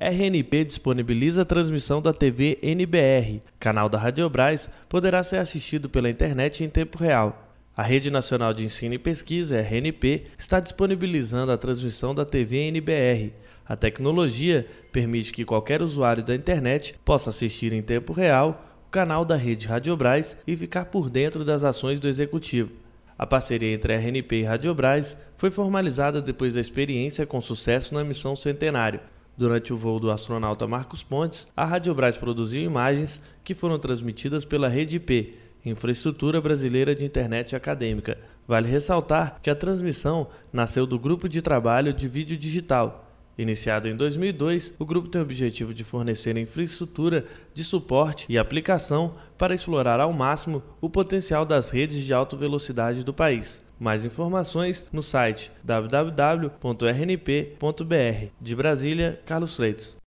RNP disponibiliza a transmissão da TV NBR. Canal da Radiobras poderá ser assistido pela internet em tempo real. A Rede Nacional de Ensino e Pesquisa, RNP, está disponibilizando a transmissão da TV NBR. A tecnologia permite que qualquer usuário da internet possa assistir em tempo real o canal da Rede Radiobras e ficar por dentro das ações do Executivo. A parceria entre a RNP e Radiobras foi formalizada depois da experiência com sucesso na missão Centenário. Durante o voo do astronauta Marcos Pontes, a Radiobras produziu imagens que foram transmitidas pela Rede IP, Infraestrutura Brasileira de Internet Acadêmica. Vale ressaltar que a transmissão nasceu do Grupo de Trabalho de Vídeo Digital. Iniciado em 2002, o grupo tem o objetivo de fornecer infraestrutura de suporte e aplicação para explorar ao máximo o potencial das redes de alta velocidade do país. Mais informações no site www.rnp.br. De Brasília, Carlos Freitas.